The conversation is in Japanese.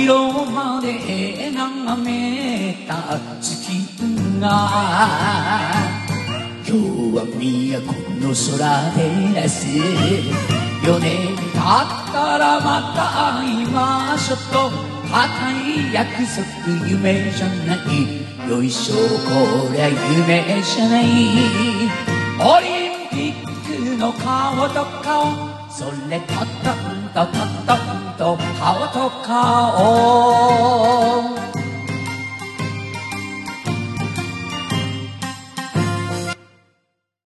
色まで眺めた月が今日は都の空照らす4年経ったらまた会いましょと固い約束夢じゃないよいしょこりゃ夢じゃないオリンピックの顔と顔それととんとととんと顔と顔